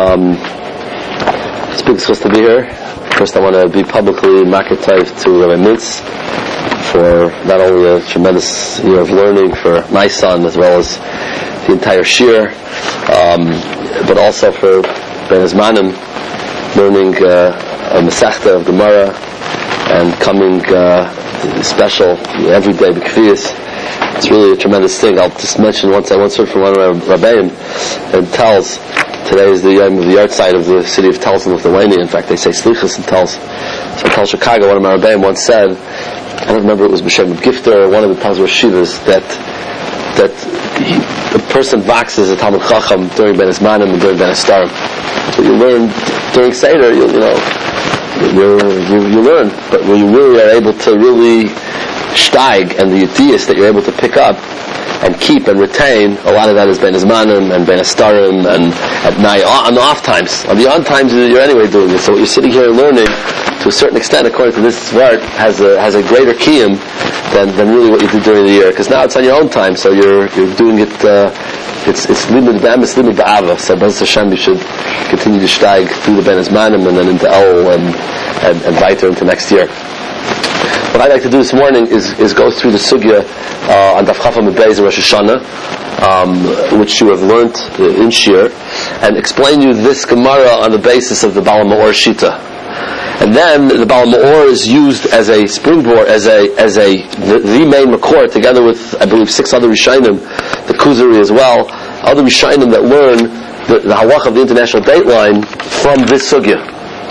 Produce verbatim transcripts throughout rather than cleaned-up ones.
Um, it's a big success to be here. First, I want to be publicly makatayv to Rabbi Mintz for not only a tremendous year of learning for my son as well as the entire shir, um, but also for Ben Azmanim learning uh, a Masechta of Gemara and coming uh, special every day b'kviyas. It's really a tremendous thing. I'll just mention once I once heard from one of our Rabbeim in Telz. Today is the um, the art site of the city of Telz in Lithuania. In fact, they say Slichas in Telz. So in Telz, Chicago, one of my Rabbeim once said, I don't remember if it was B'Shem Gifter or one of the Telz Rashivas, that that he, the person boxes a Talmud Chacham during Ben Azmanim and during Ben Astarim. So you learn during Seder, you, you know, you you you learn, but when you really are able to really steig and the ideas that you're able to pick up and keep and retain, a lot of that is Ben Azmanim and Ben Astarim and at night, on the off times. On the on times, you're anyway doing it. So what you're sitting here learning, to a certain extent, according to this Svart, has a has a greater kiyum than than really what you did during the year. Because now it's on your own time, so you're you're doing it. Uh, it's it's limud b'am, it's limud b'ava. So B'ez Hashem, you should continue to steig through the Ben Azmanim and then into El and and, and weiter into next year. What I'd like to do this morning is, is go through the sugya uh, on Daf Chafam Beis and Rosh Hashanah, um, which you have learned uh, in Shir, and explain you this Gemara on the basis of the Baal Ma'or Shita. And then the Baal Ma'or is used as a springboard, as a as a the, the main Makor, together with I believe six other Rishonim, the Kuzari as well, other Rishonim that learn the, the halach of the international dateline from this sugya.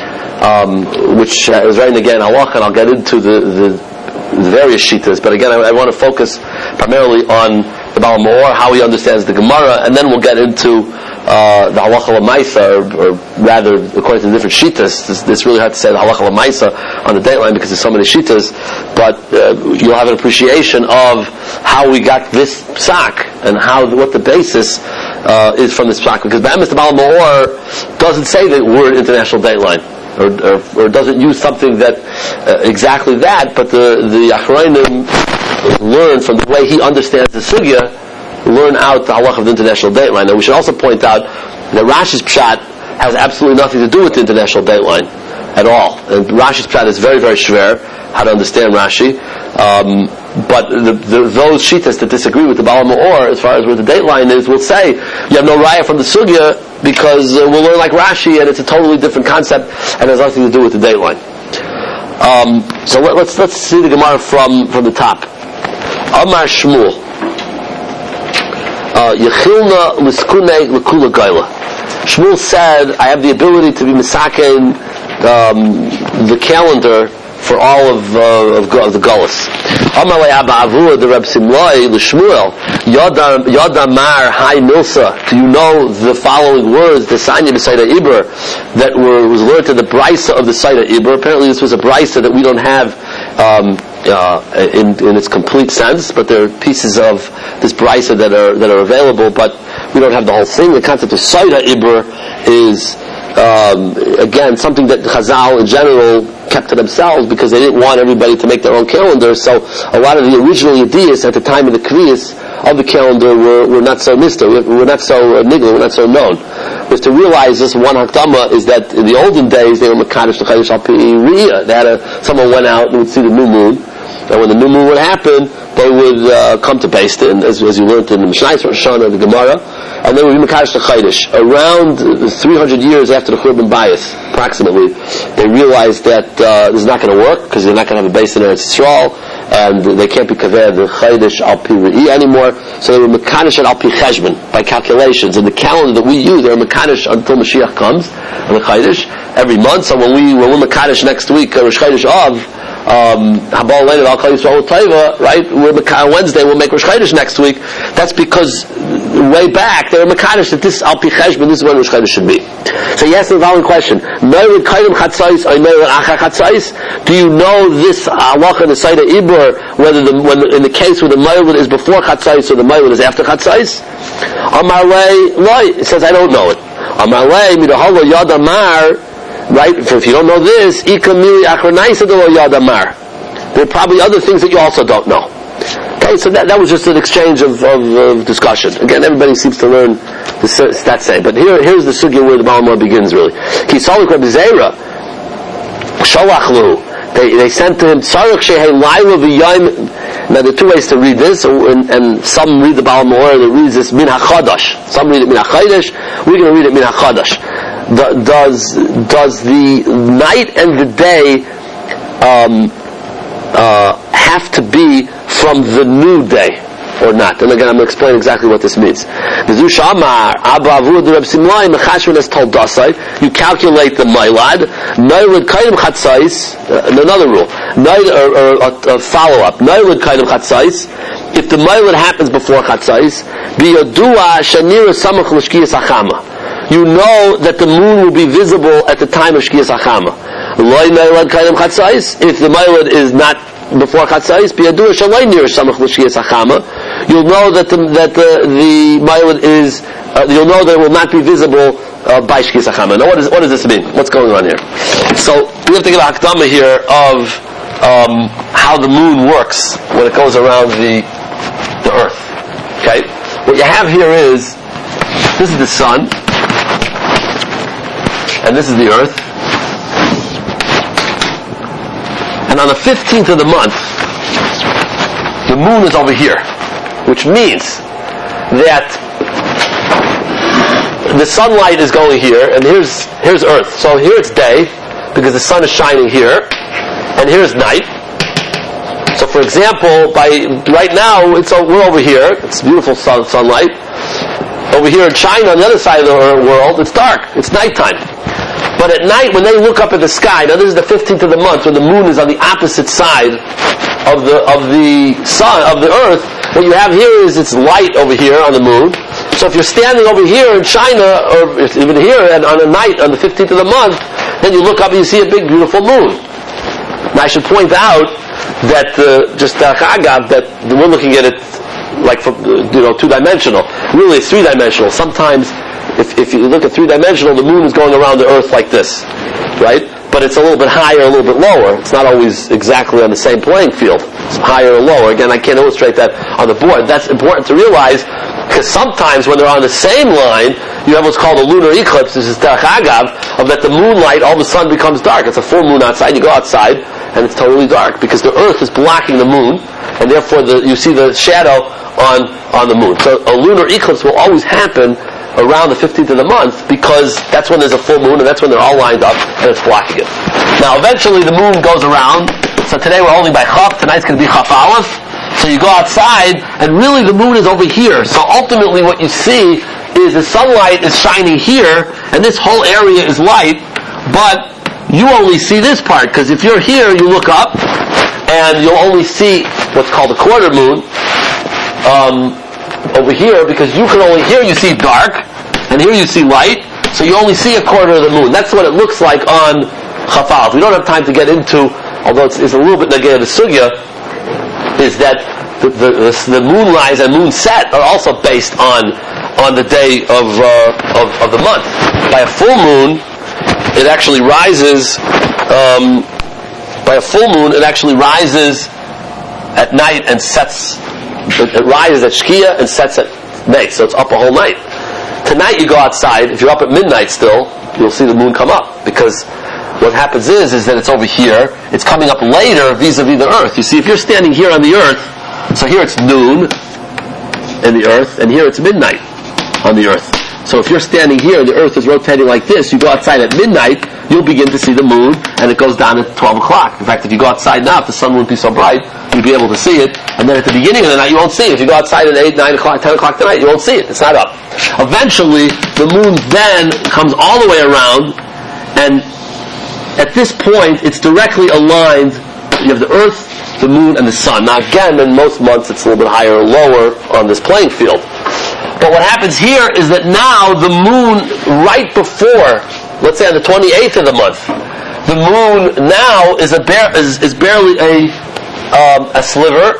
Um, which uh, is writing again halach, and I'll get into the, the, the various shitas. But again, I, I want to focus primarily on the Baal Ma'or, how he understands the Gemara, and then we'll get into uh, the halacha l'maisa, or, or rather, according to the different shitas. It's, it's really hard to say the halacha l'maisa on the dateline because there's so many shitas. But uh, you'll have an appreciation of how we got this psak and how what the basis uh, is from this psak. Because B'emes the Baal Ma'or doesn't say the word international dateline. Or, or, or doesn't use something that uh, exactly that, but the the Achrayim learn from the way he understands the sugya, learn out the halach of the international dateline. Now we should also point out that Rashi's pshat has absolutely nothing to do with the international dateline at all. And Rashi's pshat is very very shver how to understand Rashi. Um, but the, the, those shitas that disagree with the Baal Ma'or, as far as where the dateline is, will say you have no raya from the sugya because uh, we'll learn like Rashi, and it's a totally different concept and has nothing to do with the dateline. Um, so let, let's let's see the Gemara from from the top. Amar Shmuel, Yechilna l'skune l'kula gaila. Shmuel said, I have the ability to be misaken um, the calendar for all of, uh, of, of the Gullus. Amalei Abba Avua the Reb Simlai l'Shmuel Yadamar Hai Milsa. Do you know the following words, the Sanya B'Saida Iber, that were was learned to the Brisa of the Saida Iber? Apparently, this was a Brisa that we don't have um, uh, in in its complete sense, but there are pieces of this Brisa that are that are available, but we don't have the whole thing. The concept of Saida Iber is Um, again, something that Chazal in general kept to themselves because they didn't want everybody to make their own calendar. So a lot of the original ideas at the time of the Kriyas of the calendar were, were not so mister, were not so uh, nigla, were not so known. We have to realize this one hakdama is that in the olden days they were mekadosh l'chayish al pi riyah. They had a, someone went out and would see the new moon, and when the new moon would happen, they would uh, come to Beis Din, as, as you learned in the Mishnah, Rosh Hashanah, the Gemara, and they would be mekadosh l'chayish. Around three hundred years after the Churban Bayis, approximately, they realized that uh, this is not going to work because they're not going to have a Beis Din in Eretz Yisrael, and they can't be kaver the chayish al pi re'i anymore. So they were mekadosh al pi cheshbon by calculations. In the calendar that we use, they're mekadosh until Mashiach comes on the chayish every month. So when we when we're mekadosh next week, Rosh Chodesh Av, um, Habal Leil Al Kol Yisrael Taiva, right? We're on Wednesday. We'll make Rosh Chodesh next week. That's because way back they were mekadosh that this al pi cheshbon, this is when Rosh Chodesh should be. So he asked the following question: Do you know this halacha in the Saida Ibor, whether the when in the case where the Mailud is before Chatzais or the Mailud is after Chatzais? Amar Lei Loi, it says I don't know it. Amar Lei Midahalo Yad Amar, right? If you don't know this, Ika Mili Achronaisa Delo Yad Amar. There are probably other things that you also don't know. Okay, so that, that was just an exchange of, of, of discussion. Again, everybody seems to learn This, that's saying. But here, here's the sugya where the Balamor begins really. Ki Salik Rabbi Zera, Shalach Lu. They, they sent to him, Tzarech Shehei Laila V'Yayim. Now there are two ways to read this, and, and some read the Balamor that reads this Min HaChadash. Some read it Min HaChadash. We're going to read it Min HaChadash. Does, does the night and the day um, uh, have to be from the new day or not? And again, I'm going to explain exactly what this means. You calculate the Mailad. Another rule. Or, or a, a follow-up. If the Mailad happens before Chatzais, you know that the moon will be visible at the time of Shkiyas HaChama. If the Mailad is not before Chatzais, you'll know that the that the, the Mailad is, uh, you'll know that it will not be visible uh, by Shkiyas HaChama. Now what, is, what does this mean? What's going on here? So, we have to give a hakdama here of um, how the moon works when it goes around the, the earth. Okay? What you have here is, this is the sun, and this is the earth. And on the fifteenth of the month, the moon is over here, which means that the sunlight is going here, and here's here's Earth. So here it's day, because the sun is shining here, and here's night. So for example, by right now, it's we're over here, it's beautiful sun, sunlight. Over here in China, on the other side of the world, it's dark, it's nighttime. But at night, when they look up at the sky, now this is the fifteenth of the month, when the moon is on the opposite side of the of the sun, of the earth, what you have here is it's light over here on the moon. So if you're standing over here in China, or even here, and on a night, on the fifteenth of the month, then you look up and you see a big, beautiful moon. Now I should point out that, uh, just uh, chagav, that we're looking at it like from, you know, two-dimensional. Really, it's three-dimensional. Sometimes, If, if you look at three-dimensional, the moon is going around the earth like this, right? But it's a little bit higher, a little bit lower. It's not always exactly on the same playing field. It's higher or lower. Again, I can't illustrate that on the board. That's important to realize, because sometimes when they're on the same line, you have what's called a lunar eclipse. This is derech agav, of that the moonlight, all of a sudden becomes dark. It's a full moon outside. You go outside, and it's totally dark, because the earth is blocking the moon, and therefore the, you see the shadow on, on the moon. So a lunar eclipse will always happen around the fifteenth of the month, because that's when there's a full moon, and that's when they're all lined up, and it's blocking it. Now, eventually the moon goes around. So today we're holding by Chaf. Tonight's going to be Chaf Aleph. So you go outside, and really the moon is over here. So ultimately what you see is the sunlight is shining here, and this whole area is light, but you only see this part, because if you're here, you look up, and you'll only see what's called a quarter moon, um, over here, because you can only, here you see dark, and here you see light, so you only see a quarter of the moon. That's what it looks like on Chaf Aleph. We don't have time to get into, although it's, it's a little bit negative, the sugya, is that the, the, the, the moonrise and moon set are also based on on the day of, uh, of, of the month. By a full moon, it actually rises, um, by a full moon, it actually rises at night and sets. It, it rises at Shkia and sets at day, so it's up a whole night. Tonight you go outside, if you're up at midnight still, you'll see the moon come up, because what happens is, is that it's over here, it's coming up later vis-a-vis the earth. You see, if you're standing here on the earth, so here it's noon in the earth, and here it's midnight on the earth. So if you're standing here and the earth is rotating like this, you go outside at midnight, you'll begin to see the moon, and it goes down at twelve o'clock. In fact, if you go outside now, if the sun wouldn't be so bright, you'd be able to see it, and then at the beginning of the night, you won't see it. If you go outside at eight, nine o'clock, ten o'clock tonight, you won't see it. It's not up. Eventually, the moon then comes all the way around, and at this point, it's directly aligned. You have the earth, the moon, and the sun. Now again, in most months, it's a little bit higher or lower on this playing field. But what happens here is that now the moon, right before, let's say on the twenty-eighth of the month, the moon now is a bare, is, is barely a um, a sliver.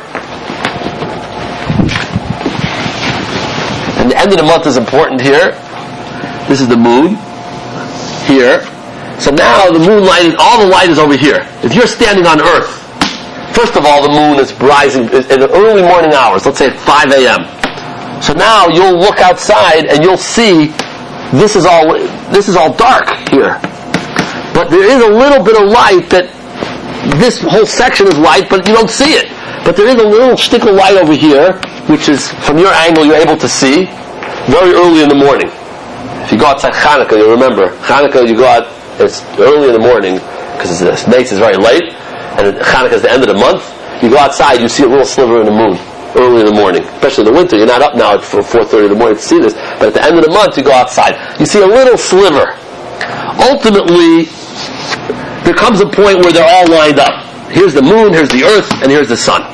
And the end of the month is important here. This is the moon here. So now the moonlight, all the light is over here. If you're standing on Earth, first of all, the moon is rising in the early morning hours. Let's say at five a.m. So now you'll look outside and you'll see this is all this is all dark here. But there is a little bit of light that this whole section is light, but you don't see it. But there is a little stick of light over here, which is, from your angle, you're able to see very early in the morning. If you go outside Hanukkah, you'll remember, Hanukkah, you go out, it's early in the morning, because the dates is very late, and Hanukkah is the end of the month. You go outside, you see a little sliver in the moon, early in the morning. Especially in the winter, you're not up now at four thirty in the morning to see this, but at the end of the month, you go outside. You see a little sliver. Ultimately, there comes a point where they're all lined up. Here's the moon, here's the earth, and here's the sun.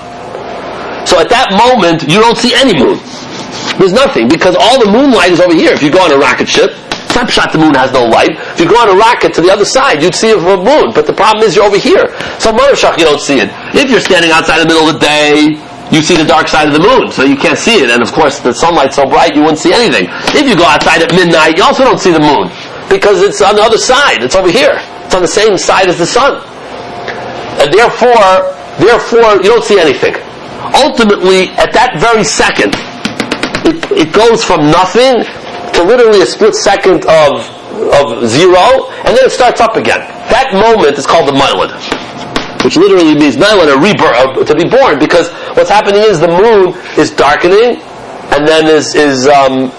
So at that moment, you don't see any moon. There's nothing, because all the moonlight is over here. If you go on a rocket ship, snapshot the moon has no light. If you go on a rocket to the other side, you'd see a moon. But the problem is you're over here. So Mothershach, you don't see it. If you're standing outside in the middle of the day, you see the dark side of the moon, so you can't see it. And of course, the sunlight's so bright, you wouldn't see anything. If you go outside at midnight, you also don't see the moon, because it's on the other side. It's over here. It's on the same side as the sun. And therefore, therefore, you don't see anything. Ultimately, at that very second, it, it goes from nothing to literally a split second of of zero, and then it starts up again. That moment is called the Milad, which literally means Milad, a rebirth, to be born, because what's happening is the moon is darkening, and then is is um,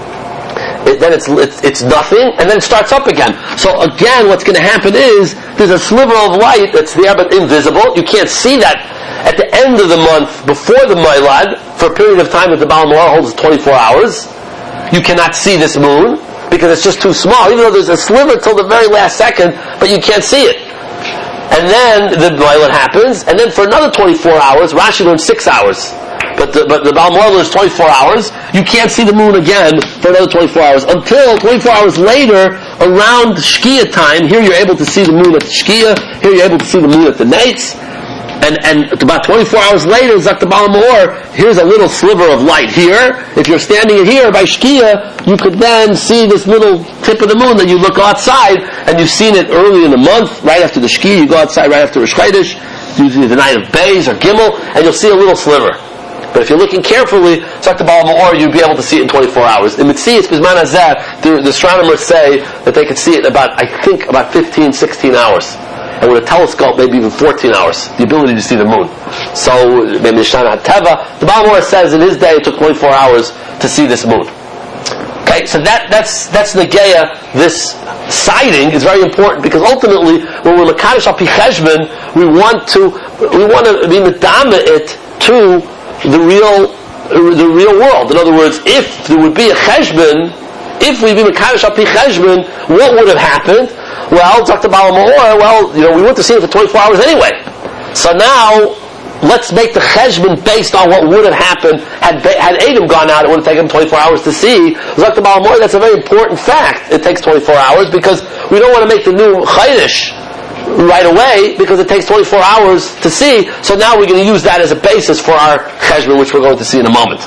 it, then it's, it's it's nothing, and then it starts up again. So again, what's going to happen is there's a sliver of light that's there but invisible. You can't see that at the end of the month before the Milad for a period of time that the Baal Ma'or holds twenty-four hours. You cannot see this moon because it's just too small, even though there's a sliver till the very last second, but you can't see it. And then the Milad happens, and then for another twenty-four hours, Rashi learns six hours. But the, but the Baal Ma'or learns twenty-four hours, you can't see the moon again for another twenty-four hours. Until twenty-four hours later, around Shkia time, here you're able to see the moon at the Shkia, here you're able to see the moon at the Nates, and, and about twenty-four hours later, Zak the Baal Ma'or, here's a little sliver of light here. If you're standing here by Shkia, you could then see this little tip of the moon, then you look outside, and you've seen it early in the month, right after the Shkia, you go outside right after Rosh Chodesh, usually the night of Beis or Gimel, and you'll see a little sliver. But if you're looking carefully, Zak the Baal Ma'or, you'd be able to see it in twenty-four hours. In Mitzias, Bizman Hazeh, the, the astronomers say that they could see it in about, I think, about fifteen, sixteen hours. And with a telescope, maybe even fourteen hours, the ability to see the moon. So, maybe Shana HaTeva, the Baal Ma'or says in his day it took twenty-four hours to see this moon. Okay, so that, that's, that's Negeya. This sighting is very important, because ultimately, when we're Mekadosh Al Pi Cheshbon, we want to, we want to be Medama it to the real, the real world. In other words, if there would be a Cheshbon, if we'd be Mekadosh Al Pi Cheshbon, what would have happened? Well, Doctor Baal Ma'or, well, you know, we went to see it for twenty-four hours anyway. So now, let's make the cheshbon based on what would have happened had had Adam gone out. It would have taken him twenty-four hours to see. Doctor Baal Ma'or, that's a very important fact. It takes twenty-four hours because we don't want to make the new Chodesh right away because it takes twenty-four hours to see. So now we're going to use that as a basis for our cheshbon, which we're going to see in a moment.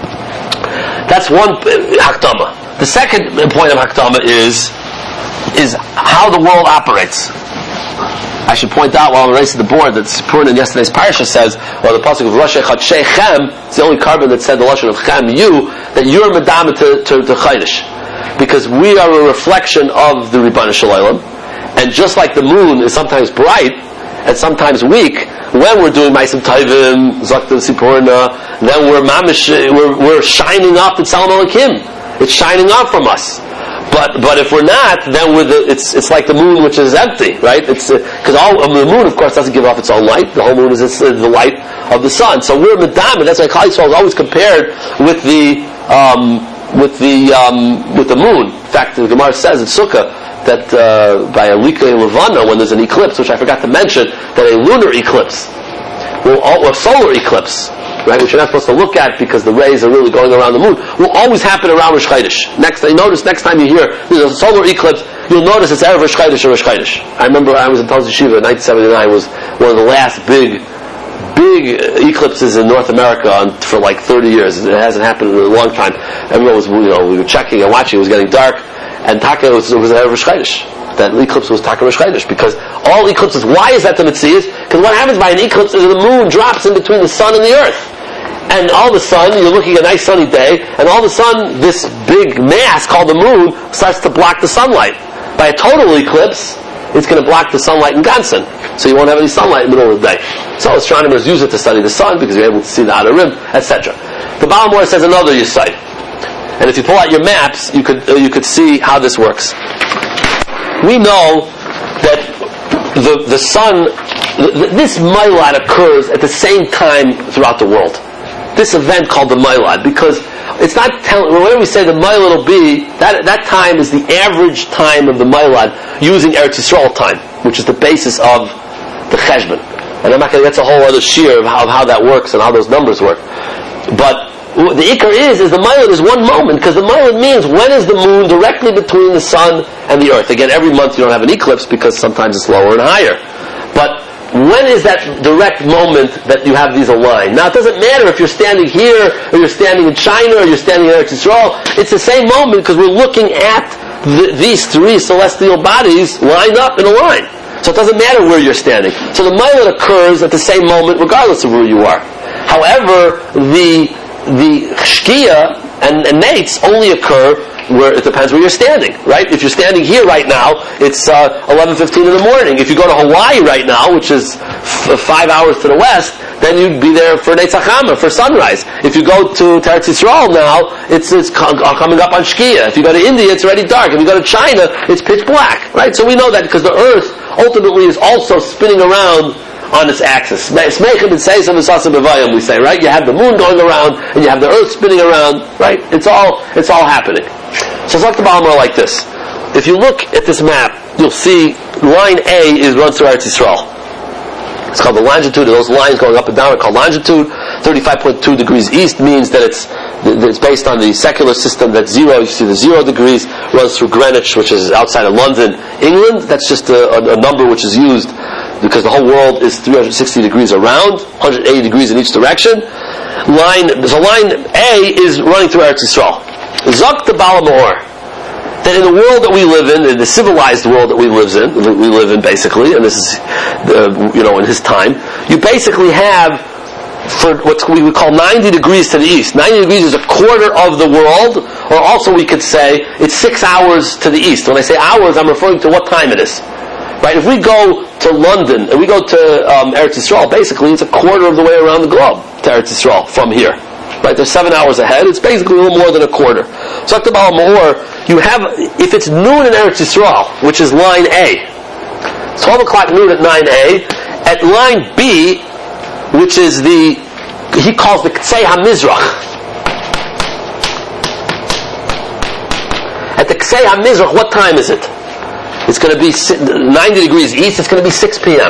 That's one hakdama. The second point of hakdama is is how the world operates. I should point out while I'm erasing the board that Purim in yesterday's parasha says, well, the pasuk of Rosh Chodshei Chem, it's the only carbon that said the lashon of Chem, you, that you're medama to, to, to Chodesh. Because we are a reflection of the Ribbon Shalom, and just like the moon is sometimes bright and sometimes weak, when we're doing Ma'asim Tovim, Zakta Sipurna, then we're mamish, we're, we're shining up in Salam Aleichem. It's shining up from us. But but if we're not, then we're the, it's it's like the moon, which is empty, right? It's because uh, all um, the moon, of course, doesn't give off its own light. The whole moon is it's, uh, the light of the sun. So we're medama. That's why Klal Yisrael is always compared with the um, with the um, with the moon. In fact, the Gemara says in Sukkah that uh, by a Lika Levana, when there's an eclipse, which I forgot to mention, that a lunar eclipse, or a solar eclipse, right, which you're not supposed to look at because the rays are really going around the moon, will always happen around Rosh Chodesh. Next, you notice next time you hear there's a solar eclipse, you'll notice it's Erev Rosh Chodesh or Rosh Chodesh. I remember I was in Tel Yeshiva in nineteen seventy-nine. Was one of the last big, big eclipses in North America on, for like thirty years. It hasn't happened in a long time. Everyone was, you know, we were checking and watching. It was getting dark, and Taka was, it was Erev Rosh Chodesh. That eclipse was Taka Rosh Chodesh, because all eclipses. Why is that the Metzias? Because what happens by an eclipse is the moon drops in between the sun and the earth. and all of a sudden you're looking at a nice sunny day, and all of a sudden this big mass called the moon starts to block the sunlight. By a total eclipse, it's going to block the sunlight in Gansen, so you won't have any sunlight in the middle of the day. So astronomers use it to study the sun because you're able to see the outer rim, et cetera. The Baal HaMaor says another yesod, and if you pull out your maps, you could uh, you could see how this works. We know that the the sun, th- this Mailad occurs at the same time throughout the world. This event called the Mailad, because it's not telling. Whenever we say the Mailad will be, that that time is the average time of the Mailad using Eretz Yisrael time, which is the basis of the Cheshbon. And I'm not going to get to a whole other shiur of how, of how that works and how those numbers work. But the ikar is, is the Mailad is one moment, because the Mailad means when is the moon directly between the sun and the earth. Again, every month you don't have an eclipse because sometimes it's lower and higher. But when is that direct moment that you have these aligned? Now, it doesn't matter if you're standing here, or you're standing in China, or you're standing in Eretz Yisrael. It's the same moment because we're looking at the, these three celestial bodies lined up in a line. So it doesn't matter where you're standing. So the Mailad occurs at the same moment regardless of where you are. However, the the Shkia and, and Nates only occur where it depends where you're standing, right? If you're standing here right now, it's uh, eleven fifteen in the morning. If you go to Hawaii right now, which is f- five hours to the west, then you'd be there for Neitz HaChama, for sunrise. If you go to Eretz Yisrael now, it's, it's co- coming up on Shkia. If you go to India, it's already dark. If you go to China, it's pitch black, right? So we know that because the earth ultimately is also spinning around on its axis. We say, right? You have the moon going around, and you have the earth spinning around, right? It's all, it's all happening. So it's like the Baal HaMaor like this. If you look at this map, you'll see line A is runs through Eretz Yisrael. It's called the longitude. Those lines going up and down are called longitude. thirty-five point two degrees east means that it's it's based on the secular system. That's zero. You see the zero degrees runs through Greenwich, which is outside of London, England. That's just a, a, a number which is used because the whole world is three hundred sixty degrees around, one hundred eighty degrees in each direction. Line, so line A is running through Eretz Yisrael. Zok the Baal HaMaor, that in the world that we live in, in the civilized world that we live in, we live in basically, and this is, uh, you know, in his time, you basically have for what we would call ninety degrees to the east. ninety degrees is a quarter of the world, or also we could say it's six hours to the east. When I say hours, I'm referring to what time it is. Right? If we go to London, and we go to um, Eretz Yisrael, basically it's a quarter of the way around the globe to Eretz Yisrael from here. Right? They're seven hours ahead. It's basically a little more than a quarter. So at the Baal HaMaor, you have, if it's noon in Eretz Yisrael, which is line A, twelve o'clock noon at nine A, at line B, which is the, he calls the Ktsei HaMizrach. At the Ktsei HaMizrach, what time is it? It's going to be ninety degrees east, it's going to be six p.m.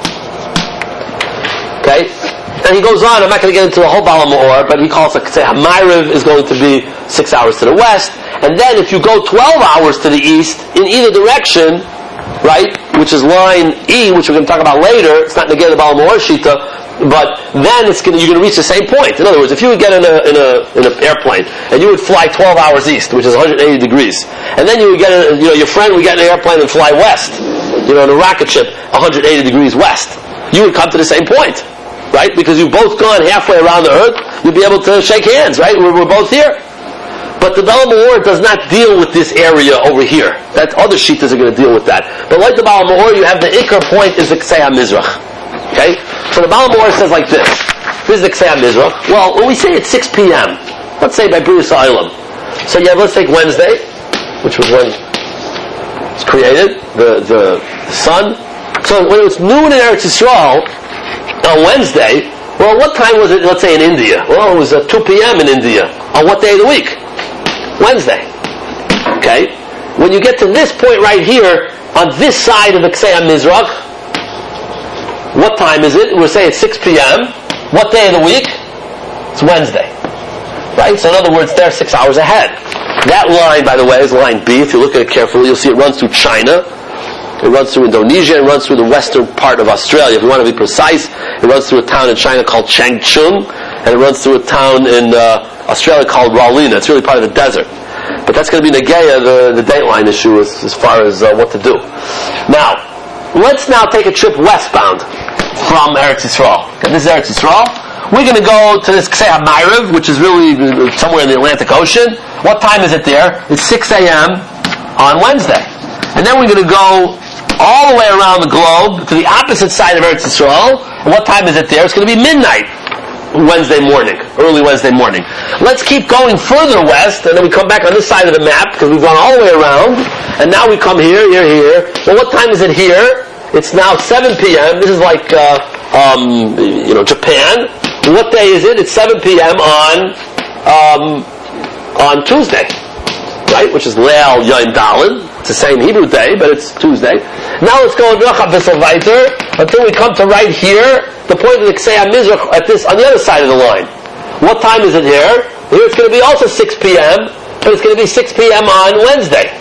Okay? And he goes on, I'm not going to get into the whole Baal HaMaor, but he calls it Ktsei HaMa'ariv is going to be six hours to the west. And then if you go twelve hours to the east, in either direction, right, which is line E, which we're going to talk about later, it's not negated the Baal HaMaor Shita, but then it's going to, you're going to reach the same point. In other words, if you would get in a in a in an airplane and you would fly twelve hours east, which is one hundred eighty degrees, and then you would get in, you know, your friend would get in an airplane and fly west, you know, in a rocket ship one hundred eighty degrees west, you would come to the same point, right? Because you've both gone halfway around the earth, you'd be able to shake hands, right? We're, we're both here. But the Baal HaMaor does not deal with this area over here. That other shitas are going to deal with that. But like the Baal HaMaor, you have the ikar point is the Ktsei HaMizrach. Okay? So the Baal HaMaor says like this. This is the Ktsei HaMizrach. Well, when we say it's six p.m., let's say by B'riyas Ha'olam. So yeah, let's take Wednesday, which was when it's created, the, the, the sun. So when it was noon in Eretz Yisrael, on Wednesday, well, what time was it, let's say in India? Well, it was uh, two p.m. in India. On what day of the week? Wednesday. Okay? When you get to this point right here, on this side of the Ktsei HaMizrach, what time is it? We're saying it's six p.m. What day of the week? It's Wednesday. Right? So in other words, they're six hours ahead. That line, by the way, is line B. If you look at it carefully, you'll see it runs through China. It runs through Indonesia. It runs through the western part of Australia. If you want to be precise, it runs through a town in China called Changchun, and it runs through a town in uh, Australia called Rawlina. It's really part of the desert. But that's going to be Negea, the, the dateline issue as, as far as uh, what to do. Now, let's now take a trip westbound from Eretz Yisrael. Okay, this is Eretz Yisrael. we're going to go to this Ksei HaMa'ariv, which is really somewhere in the Atlantic Ocean. What time is it there? It's six a.m. on Wednesday. And then we're going to go all the way around the globe to the opposite side of Eretz Yisrael. And what time is it there? It's going to be midnight Wednesday morning, early Wednesday morning. Let's keep going further west, and then we come back on this side of the map, because we've gone all the way around, and now we come here, here, here. Well, what time is it here? It's now seven p.m. This is like, uh, um, you know, Japan. What day is it? It's seven p.m. on, um, on Tuesday, right? Which is Leil Yom Daled. It's the same Hebrew day, but it's Tuesday. Now let's go weiter until we come to right here, the point of the Ksei HaMizrach at this, on the other side of the line. What time is it here? Here it's going to be also six p.m., but it's going to be six p.m. on Wednesday.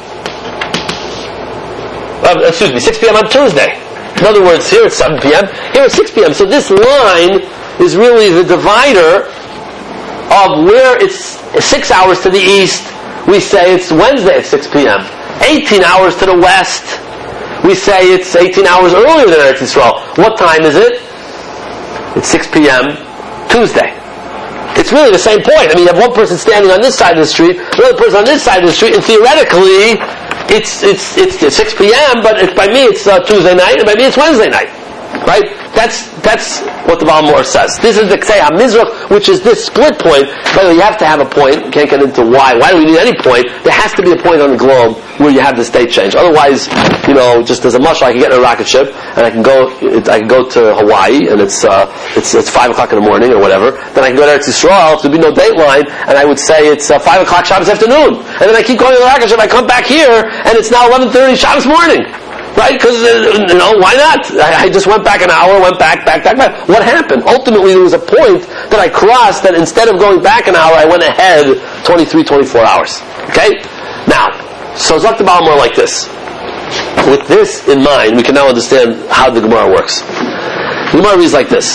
Uh, excuse me, six p.m. on Tuesday. In other words, here it's seven p.m., here it's six p.m. So this line is really the divider of where it's six hours to the east, we say it's Wednesday at six p.m. eighteen hours to the west, we say it's eighteen hours earlier than Eretz Yisrael. What time is it? It's six p.m. Tuesday. It's really the same point. I mean, you have one person standing on this side of the street, another person on this side of the street, and theoretically, it's it's it's, it's six p.m., but it, by me it's uh, Tuesday night, and by me it's Wednesday night. Right? That's that's what the Baal Mor says. This is the Ksei HaMizrach, which is this split point. By the way, you have to have a point. You can't get into why. Why do we need any point? There has to be a point on the globe where you have the state change. Otherwise, you know, just as a mushal, I can get in a rocket ship and I can go. It, I can go to Hawaii and it's uh, it's it's five o'clock in the morning or whatever. Then I can go to Eretz Yisrael. There'd be no dateline, and I would say it's uh, five o'clock Shabbos afternoon. And then I keep going to the rocket ship. I come back here and it's now eleven thirty Shabbos morning. Right? Because, uh, you know, why not? I, I just went back an hour, went back, back, back, back. What happened? Ultimately, there was a point that I crossed that instead of going back an hour, I went ahead twenty-three, twenty-four hours. Okay? Now, so Zok the Baal Mor like this. With this in mind, we can now understand how the Gemara works. The Gemara reads like this.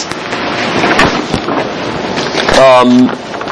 Um...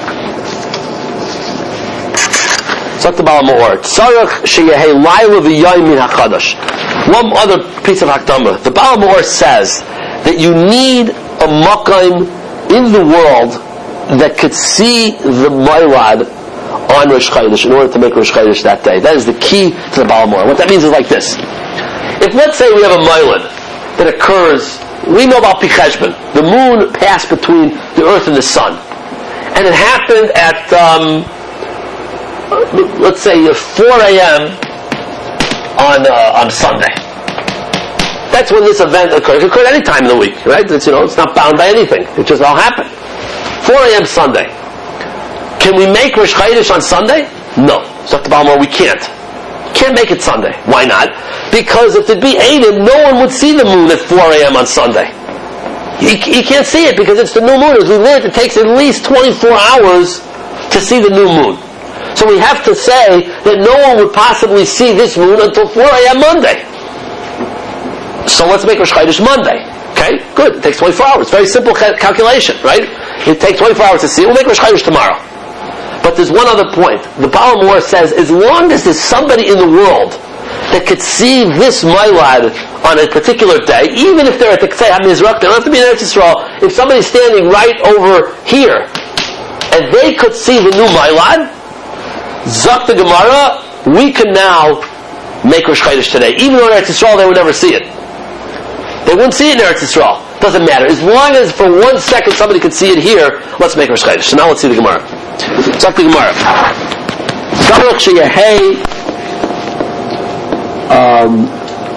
Zok the Baal Mor. Tzarech sheyehei layla v'yayim min hachadash. One other piece of Hakdama. The Baal Mor says that you need a Makayim in the world that could see the Mailad on Rosh Chodesh in order to make Rosh Chodesh that day. That is the key to the Baal Mor. What that means is like this. If let's say we have a Mailad that occurs, we know about Pi Cheshbon. The moon passed between the earth and the sun. And it happened at, um, let's say, four a.m. on uh, on Sunday. That's when this event occurred. It occurred any time in the week, right? It's, you know, it's not bound by anything. It just all happened. four a.m. Sunday. Can we make Rosh Chodesh on Sunday? No. Zok the Baal Mor, we can't. Can't make it Sunday. Why not? Because if it be Eidim, no one would see the moon at four a.m. on Sunday. You, you can't see it because it's the new moon. As we learned, it takes at least twenty-four hours to see the new moon. So we have to say that no one would possibly see this moon until four a.m. Monday. So let's make Rosh Chodesh Monday. Okay, good. It takes twenty-four hours. Very simple ca- calculation, right? It takes twenty-four hours to see. We'll make Rosh Chodesh tomorrow. But there's one other point. The Baal Mor says, as long as there's somebody in the world that could see this Mailad on a particular day, even if they're at the Ksei HaMizrach, they don't have to be in Eretz Yisrael, if somebody's standing right over here, and they could see the new Mailad, Zok the Gemara, we can now make Rosh Chodesh today. Even though in Eretz Yisrael they would never see it. They wouldn't see it in Eretz Yisrael. Doesn't matter. As long as for one second somebody could see it here, let's make Rosh Chodesh. So now let's see the Gemara. Zok the Gemara. Tzarech sheyehei um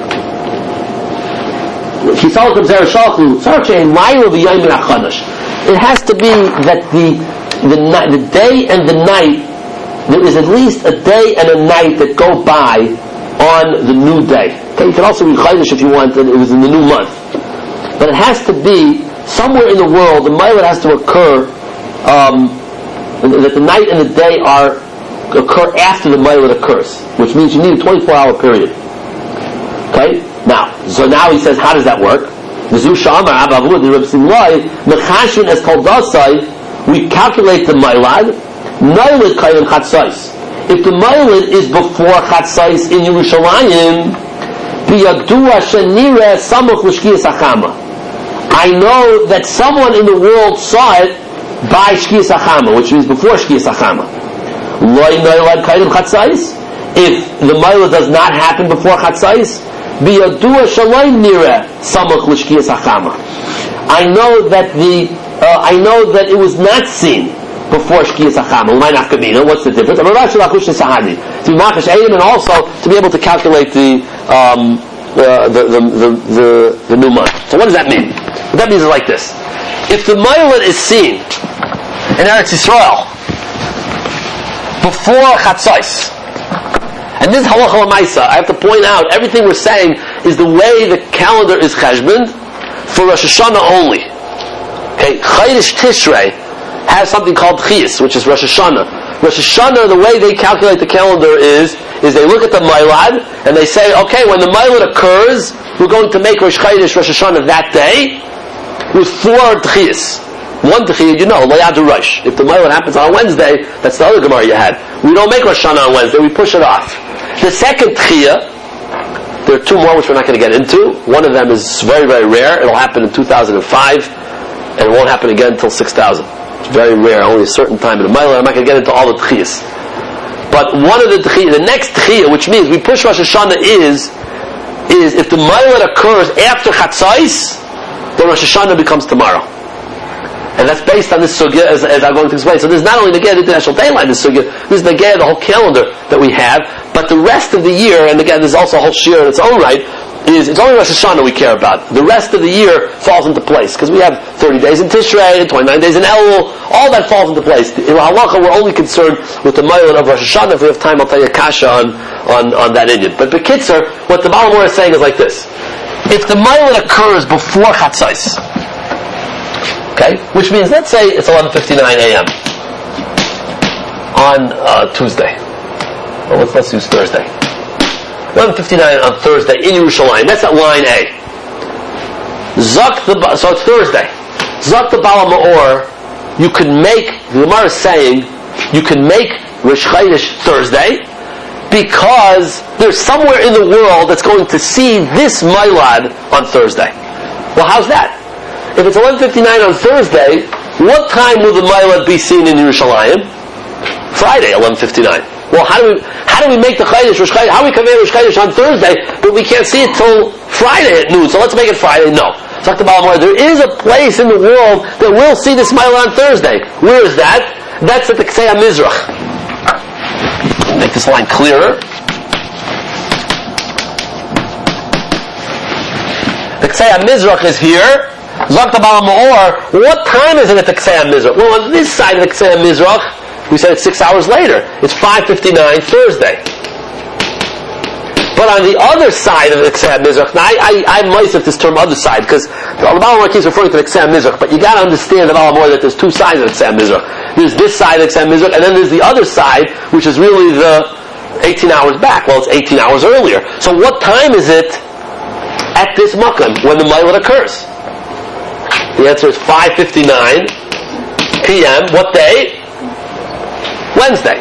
it has to be that the the, the day and the night, there is at least a day and a night that go by on the new day. Okay, you can also read Chodesh if you want, and it was in the new month. But it has to be somewhere in the world, the Mailad has to occur, um, that the night and the day are occur after the Mailad occurs, which means you need a twenty-four hour period. Okay? Now, so now he says, how does that work? We calculate the Mailad. If the Mailad is before Chatzais in Yerushalayim, I know that someone in the world saw it by Shkiyas HaChama, which means before Shkiyas HaChama. If the Maila does not happen before Chatzais, biyadua shalai nira samach l'shkiyas hachama. I know that the uh, I know that it was not seen before Shkiyas HaChama. What's the difference? To be makash eidim, and also to be able to calculate the um, uh, the, the, the, the the new month. So what does that mean? What that means is like this: if the Maila is seen in Eretz Yisrael before Chatzais, and this is halacha l'maisa, I have to point out, everything we're saying is the way the calendar is cheshbon for Rosh Hashanah only. Okay, Chodesh Tishrei has something called Chiyas, which is Rosh Hashanah. Rosh Hashanah, the way they calculate the calendar is, is they look at the Mailad, and they say, okay, when the Mailad occurs, we're going to make Rosh Chodesh Rosh Hashanah that day, with four Chiyas. One Techiyah, you know, Layadu Rosh. If the Mailad happens on a Wednesday, that's the other Gemara you had. We don't make Rosh Hashanah on Wednesday, we push it off. The second Techiyah, there are two more which we're not going to get into. One of them is very, very rare. It'll happen in two thousand five, and it won't happen again until six thousand. It's very rare, only a certain time in the Mailad. I'm not going to get into all the Techiyahs. But one of the Techiyah, the next Techiyah, which means we push Rosh Hashanah is, is if the Mailad occurs after Chatzais, then Rosh Hashanah becomes tomorrow. And that's based on this sugya, as, as I'm going to explain. So this is not only the Negeh of the International Daylight, this sugya, this is the Negeh of the whole calendar that we have, but the rest of the year, and again, there's also a whole shir in its own right, is, it's only Rosh Hashanah we care about. The rest of the year falls into place, because we have thirty days in Tishrei, and twenty-nine days in Elul, all that falls into place. In Halacha, we're only concerned with the Mailad of Rosh Hashanah. If we have time, I'll tell you Kasha on, on, on that Indian. But Bekitzer, what the Baal Mor is saying is like this. If the Mailad occurs before Chatzais, okay, which means, let's say it's eleven fifty-nine a.m. on uh, Tuesday. Well, let's, let's use Thursday. eleven fifty-nine on Thursday in Yerushalayim. That's at line A. Zak the so it's Thursday. Zak the Bala Ma'or. You can make, the Gemara is saying, you can make Rosh Chodesh Thursday because there's somewhere in the world that's going to see this Mailad on Thursday. Well, how's that? If it's eleven fifty-nine on Thursday, what time will the Mailad be seen in Yerushalayim? Friday, eleven fifty-nine. Well, how do we how do we make the Chodesh, Rosh Chodesh, how do we convey Rosh Chodesh on Thursday, but we can't see it till Friday at noon, so let's make it Friday? No. Talk to Baal Mor. There is a place in the world that will see this Mailad on Thursday. Where is that? That's at the Ksei HaMizrach. Make this line clearer. The Ksei HaMizrach is here. Zakta Bala Ma'or, what time is it at the Ksei HaMizrach? Well, on this side of the Ksei HaMizrach, we said it's six hours later. It's five fifty-nine Thursday. But on the other side of the Ksei HaMizrach, now I, I, I might have this term other side, because the Bala Mor keeps referring to the Ksei HaMizrach, but you got to understand the Bala Mor that there's two sides of the Ksei HaMizrach. There's this side of the Ksei HaMizrach, and then there's the other side, which is really the eighteen hours back. Well, it's eighteen hours earlier. So what time is it at this Makkah when the Mailad occurs? The answer is five fifty-nine p.m. What day? Wednesday.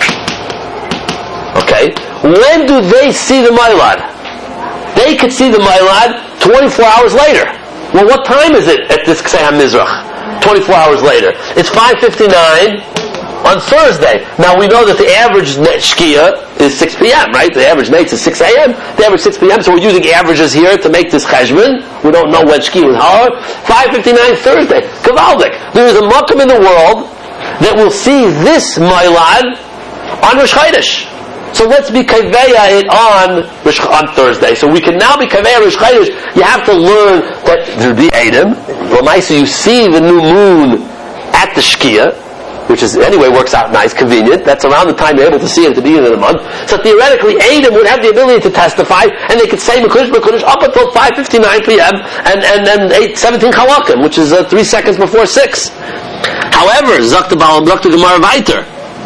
Okay. When do they see the Mailad? They could see the Mailad twenty-four hours later. Well, what time is it at this Ksei HaMizrach? twenty-four hours later. It's five fifty-nine on Thursday. Now we know that the average Shkia is six p.m., right? The average Nates is six a.m. The average six p.m., so we're using averages here to make this cheshbon. We don't know when Shkia was hard. five fifty-nine Thursday. Kavaldik. There is a Makam in the world that will see this Mailad on Rosh Chodesh. So let's be kaveya it on on Thursday. So we can now be kaveya Rosh Chodesh. You have to learn that there be Adam. So you see the new moon at the Shkia, which is anyway works out nice, convenient. That's around the time you're able to see it at the beginning of the month. So theoretically, Adam would have the ability to testify, and they could say Mekudesh Mekudesh up until five fifty-nine p.m. and and and eight seventeen Chalakim, which is uh, three seconds before six. However, Zakta Baal Zakta Gemara Vayter.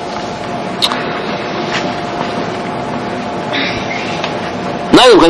If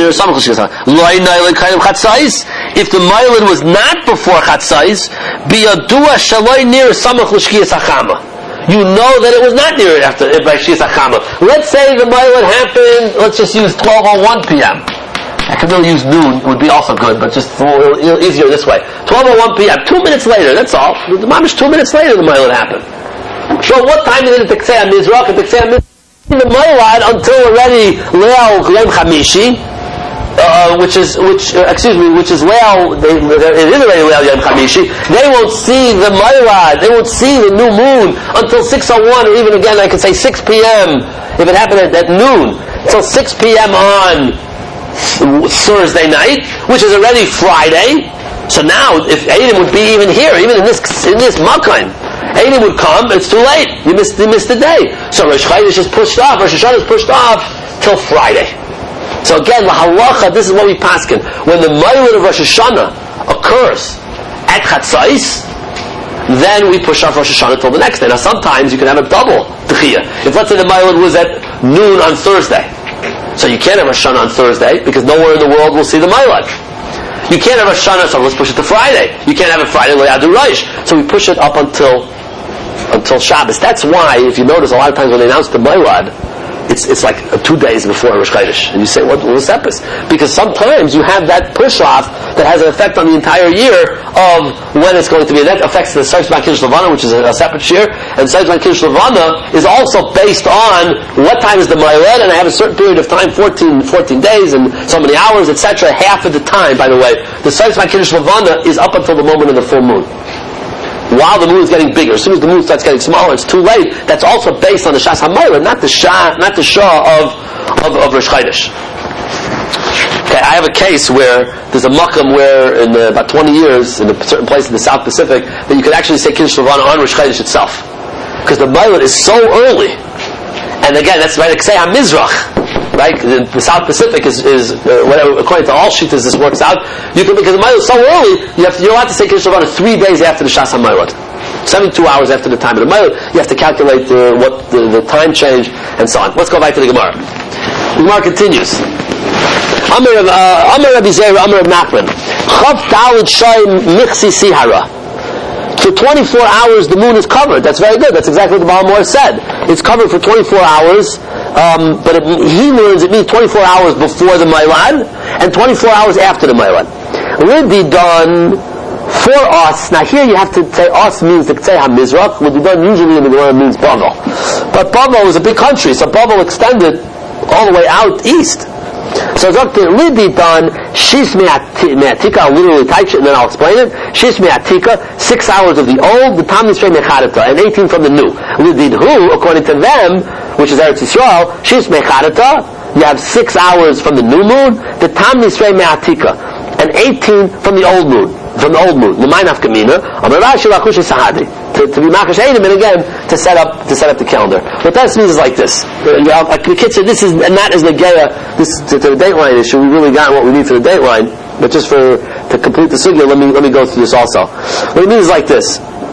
the Mailad was not before Chatzais, biyadua shaloi near samach l'shkiyas hachama. You know that it was not near after by shkiyas hachama. Let's say the Mailad happened. Let's just use twelve oh one p.m. I could really use noon, would be also good, but just a little easier this way. twelve oh one p.m., two minutes later, that's all. The mamish two minutes later the Mailad happened. So what time is it at Teksei HaMizrach? At Teksei HaMizrach, the Mailad until already Leil Yom Chamishi, uh, which is, which, uh, excuse me, which is Leil, they, it is already Leil Yom Chamishi. They won't see the Mailad, they won't see the new moon until six oh one, or even again I could say six p.m. if it happened at, at noon, until six p.m. on Thursday night, which is already Friday. So now, if Eidim would be even here, even in this in this Makan, Eidim would come, it's too late. You missed, you missed the day. So Rosh Chodesh is pushed off, Rosh Hashanah is pushed off till Friday. So again, la halacha, this is what we paskin. When the Mailad of Rosh Hashanah occurs at Chatzais, then we push off Rosh Hashanah till the next day. Now sometimes you can have a double Techiyah. If let's say the Mailad was at noon on Thursday, so you can't have Rosh Hashanah on Thursday, because nowhere in the world will see the Mailad. You can't have Rosh Hashanah, so let's push it to Friday. You can't have it Friday, Le'adu Rosh. So we push it up until until Shabbos. That's why, if you notice, a lot of times when they announce the Mailad, it's it's like two days before Rosh Chodesh. And you say, what was that? Because sometimes you have that push-off that has an effect on the entire year of when it's going to be. And that affects the Seif Zman Kiddush Levana, which is a, a separate year. And Seif Zman Kiddush Levana is also based on what time is the Mailad, and I have a certain period of time, fourteen, fourteen days, and so many hours, et cetera. Half of the time, by the way, the Seif Zman Kiddush Levana is up until the moment of the full moon. While the moon is getting bigger, as soon as the moon starts getting smaller, it's too late. That's also based on the Shas HaMailad, not the Shah, not the Shah of of, of Rosh Chodesh. Okay, I have a case where there's a makam where in the, about twenty years in a certain place in the South Pacific that you could actually say Kiddush Levana on Rosh Chodesh itself, because the Mailad is so early. And again, that's right. Teksei HaMizrach. Right, the, the South Pacific is, is uh, whatever, according to all shittas, this works out. You can, because the Mailad is so early, you have to, you're allowed to say Kiddush Levana three days after the Shas HaMailad, seventy-two hours after the time of the Mailad. You have to calculate uh, what the, the time change and so on. Let's go back to the Gemara. The Gemara continues. Amar uh, Amar Rabbi Zera, Amar Rabbi Nachman, Chav Talid Shai Michsi Sihara. For twenty-four hours, the moon is covered. That's very good. That's exactly what the Baal Mor said. It's covered for twenty-four hours. Um, but it, he learns it means twenty-four hours before the Mailad and twenty-four hours after the Mailad. Would be done for us. Now here you have to say us means the Teksei HaMizrach. Would be done usually in the Gemara means Bavel. But Bavel is a big country, so Bavel extended all the way out east. So Doctor Lidi done Shis Me'atika, I'll literally type it and then I'll explain it. Shis Me'atika, six hours of the old, the Tam Nisrei Mecharata, and eighteen from the new. Lidi who, according to them, which is Eretz Yisrael, Shis Mecharata, you have six hours from the new moon, the Tam Nisrei Me'atika, and eighteen from the old moon, from the old moon. L'may nafkamina, Amar Rashi Lachush Sahadi. To, to be Makash Eidim, and again, to set up, to set up the calendar. What that means is like this. The kid said, this is not as Nageya, this, to, to the dateline issue, we really got what we need for the dateline, but just for, to complete the sugya, let me, let me go through this also. What it means is like this.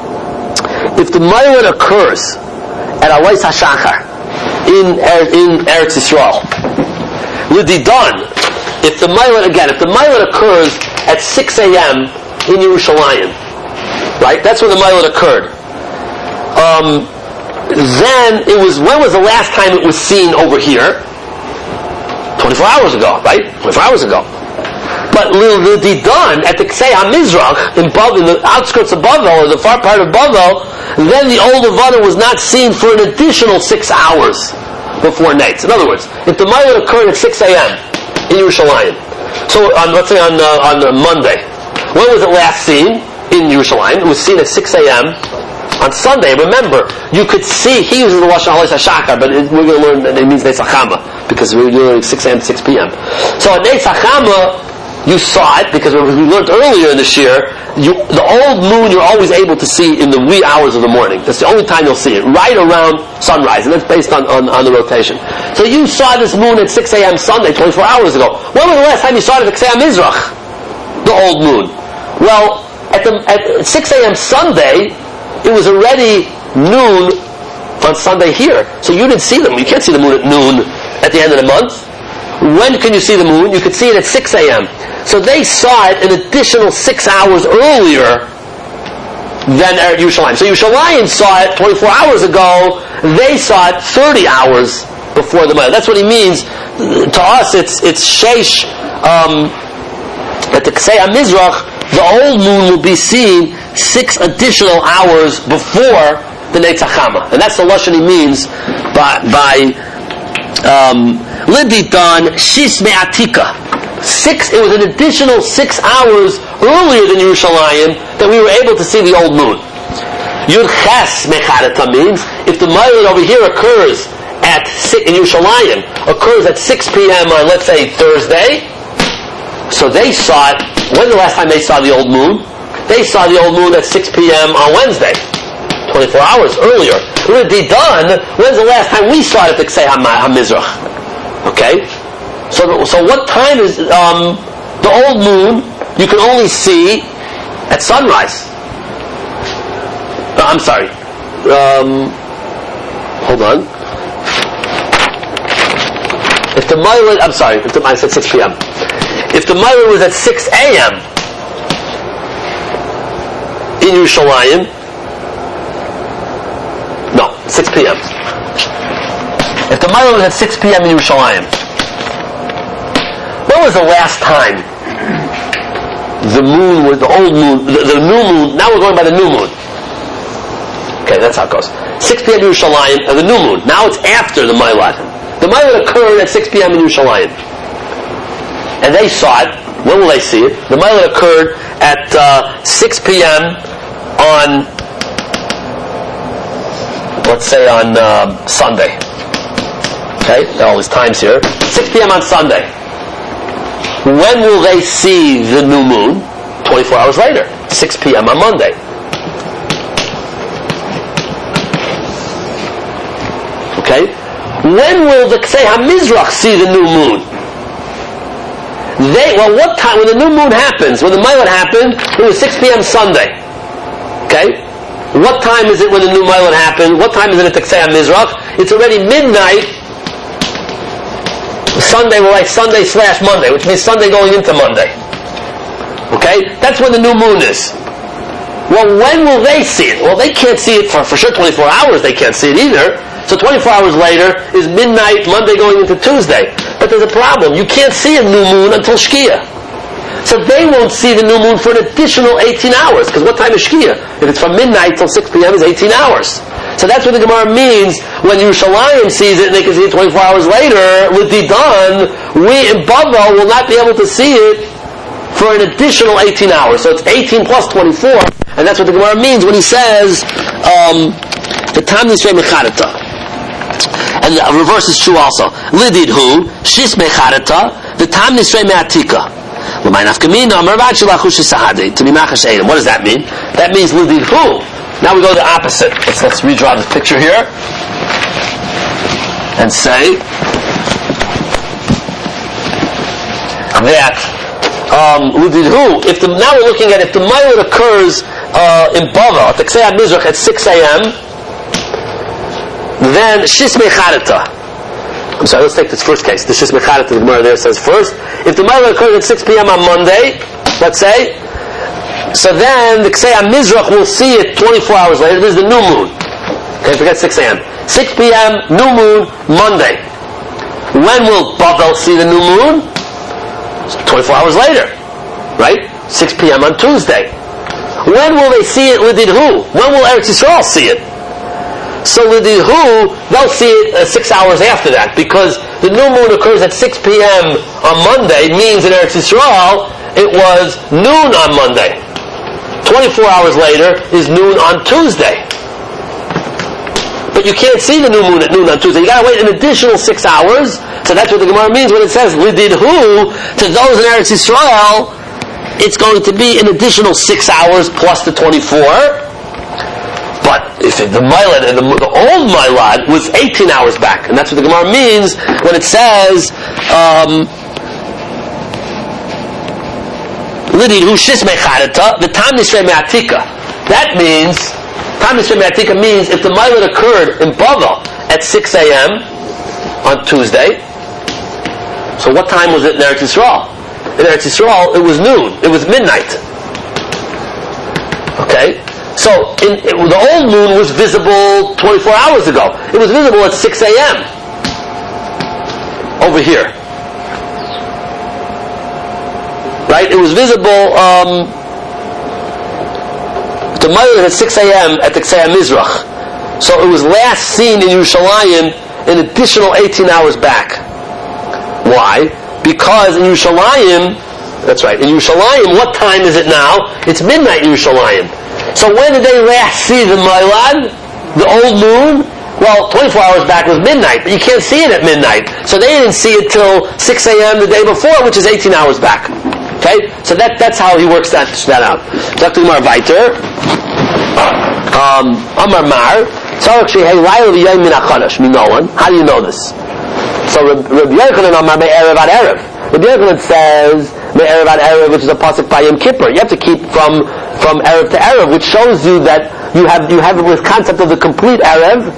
If the Mailad occurs at Alois HaShachar, in, in Eretz Yisrael, L'didan, if the Mailad, again, if the Mailad occurs at six a.m. in Yerushalayim, right? That's when the Mailad occurred. Um, then it was, when was the last time it was seen over here? twenty-four hours ago, right? twenty-four hours ago. But Lil Didan at the Teksei HaMizrach, in, in the outskirts of Bavel, or the far part of Bavel, then the old Levana was not seen for an additional six hours before Nates. In other words, if the Mailad occurred at six a.m. in Yerushalayim, so on, let's say on, uh, on uh, Monday, when was it last seen? In Yerushalayim. It was seen at six a.m. on Sunday. Remember, you could see, he uses the Lashon Alois HaShachar, but it, we're going to learn that it means Neitz HaChama, because we're doing six a.m. to six p.m. So at Neitz HaChama, you saw it, because we learned earlier in this year, you, the old moon you're always able to see in the wee hours of the morning. That's the only time you'll see it, right around sunrise, and that's based on, on, on the rotation. So you saw this moon at six a.m. Sunday, twenty-four hours ago. When was the last time you saw it at Teksei HaMizrach? The old moon. Well, At, the, at six a.m. Sunday, it was already noon on Sunday here. So you didn't see them. You can't see the moon at noon at the end of the month. When can you see the moon? You could see it at six a.m. So they saw it an additional six hours earlier than at Yerushalayim. So Yerushalayim saw it twenty-four hours ago. They saw it thirty hours before the Mailad. That's what he means. To us, it's it's sheish um, at the Ksei HaMizrach, the old moon will be seen six additional hours before the Netzach Hama. And that's the Lashon he means by, by um, Lididan Shis Me'atika. Six, it was an additional six hours earlier than Yerushalayim that we were able to see the old moon. Yud Ches Mecharata means if the Mailad over here occurs at in Yerushalayim occurs at six p.m. on, let's say, Thursday, so they saw it. When's the last time they saw the old moon? They saw the old moon at six p.m. on Wednesday, twenty-four hours earlier. Didan, when's the last time we saw it at the Ksei HaMizrach? Okay, so so what time is um, the old moon? You can only see at sunrise. Uh, I'm sorry. Um, hold on. If the Mailad, I'm sorry. If the I said six p.m. If the Mailad was at six a.m. in Yerushalayim, no, six p.m. If the Mailad was at six p.m. in Yerushalayim, when was the last time the moon was the old moon, the, the new moon? Now we're going by the new moon. Okay, that's how it goes. six p.m. in Yerushalayim, and the new moon. Now it's after the Mailad. The Mailad occurred at six p.m. in Yerushalayim. And they saw it. When will they see it? The Mailad occurred at uh, six p.m. on, let's say on uh, Sunday. Okay, there are all these times here. six p.m. on Sunday. When will they see the new moon? twenty-four hours later. six p.m. on Monday. Okay? When will the Ksei HaMizrach see the new moon? They, well, what time, when the new moon happens, when the Mailad happened, it was six p.m. Sunday. Okay? What time is it when the new Mailad happened? What time is it at the Ksei HaMizrach? It's already midnight. Sunday, we're like Sunday slash Monday, which means Sunday going into Monday. Okay? That's when the new moon is. Well, when will they see it? Well, they can't see it for, for sure twenty-four hours, they can't see it either. So twenty-four hours later is midnight, Monday going into Tuesday. But there's a problem. You can't see a new moon until Shkia. So they won't see the new moon for an additional eighteen hours. Because what time is Shkia? If it's from midnight till six p.m. is eighteen hours. So that's what the Gemara means when Yerushalayim sees it and they can see it twenty-four hours later. With Didan, we in Bava will not be able to see it for an additional eighteen hours. So it's eighteen plus twenty-four. And that's what the Gemara means when he says, um, the Tam Nisrei Mecharata. And the reverse is true also. Lidid hu, shis mecharata, the tam nisrei me'atika. L'may nafkamina, mervad shilachu shisahade, to be machash edim. What does that mean? That means lidid hu. Now we go to the opposite. Let's, let's redraw this picture here. And say that, um, lidid hu, if the, now we're looking at if the Mailad occurs, uh, in Bava, at the Ksei HaMizrach at six a.m., then Shis Mecharata. I'm sorry, let's take this first case. The Shis Mecharata, the Gemara there says first. If the Mailad occurs at six p.m. on Monday, let's say, so then the Ksei HaMizrach will see it twenty-four hours later. This is the new moon. Okay, forget six a.m. six p.m. new moon, Monday. When will Bavel see the new moon? twenty-four hours later. Right? six p.m. on Tuesday. When will they see it with Lidhu? When will Eretz Yisrael see it? So Lidhu, they'll see it uh, six hours after that, because the new moon occurs at six p.m. on Monday, means in Eretz Yisrael it was noon on Monday. twenty-four hours later is noon on Tuesday. But you can't see the new moon at noon on Tuesday. You gotta wait an additional six hours. So that's what the Gemara means when it says Lidhu, to those in Eretz Yisrael, it's going to be an additional six hours plus the twenty-four. But if the Mailad and the, the old Mailad was eighteen hours back, and that's what the Gemara means when it says Lidid hu shis mecharata the tam nisrei me'atika. That means tam nisrei me'atika means if the Mailad occurred in Bava at six a.m. on Tuesday. So what time was it in Eretz Yisrael? In Eretz Yisrael it was noon. It was midnight. Okay. So, in, it, the old moon was visible twenty-four hours ago. It was visible at six a.m. over here. right? It was visible um, to Mailad at six a.m. at the Ksei Mizrach. So it was last seen in Yerushalayim an additional eighteen hours back. Why? Because in Yerushalayim, that's right, in Yerushalayim, what time is it now? It's midnight in Yerushalayim. So when did they last see the Mailad? The old moon? Well, twenty-four hours back was midnight, but you can't see it at midnight. So they didn't see it till six a.m. the day before, which is eighteen hours back. Okay? So that that's how he works that, that out. Doctor Mar Viter. Um, Amar Mar. How do you know this? So Rabbi Yochanan Amar Me'erev ad Erev. Rabbi Yochanan says Me'erev ad Erev, which is a pasuk by Yom Kippur. You have to keep from from Erev to Erev, which shows you that you have you have the concept of the complete Erev,